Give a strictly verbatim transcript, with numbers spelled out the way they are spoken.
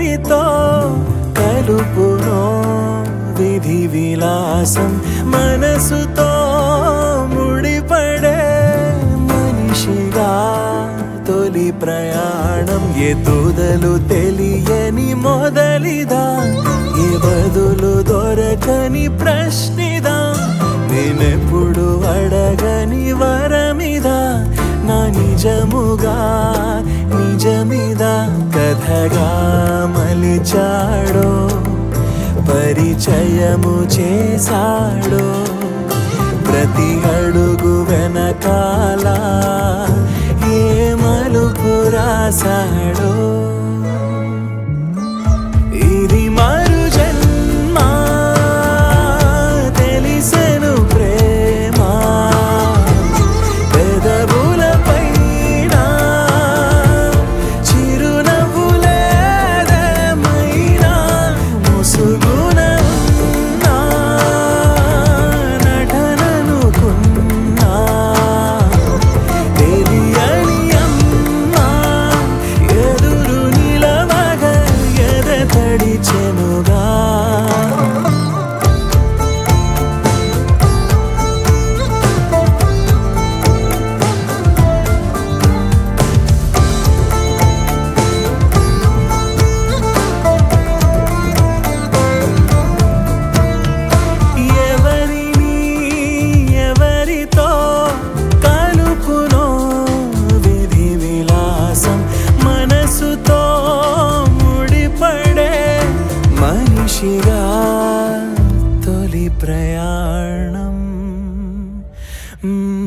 ఎవరితో కలుపునో విధి విలాసం మనసుతో ముడిపడే మనిషిగా తొలి ప్రయాణం ఎదుదలు తెలియని మొదలిదా ఏ బదులు దొరకని ప్రశ్నిదా నేనెప్పుడు అడగని వరమిదా నా నిజముగా నిజమిదా కథగా మలిచాడో పరిచయము చేశాడో ప్రతి అడుగు వెనకాల ఏ మలుపు రాశాడో ఇది మరు జన్మ తెలిసెను ప్రేమ పెదవుల పైన చిరునవ్వులేదేమైనా ముసుగున ఉన్న నటననుకున్నా తెలియని అమ్మ ఎదురు నిలవగా ఎదతడిచెనుగా ఎవరిని ఎవరితో కలుపునో విధి విలాసం మనసుతో ముడిపడే మనిషిగా తొలి ప్రయాణం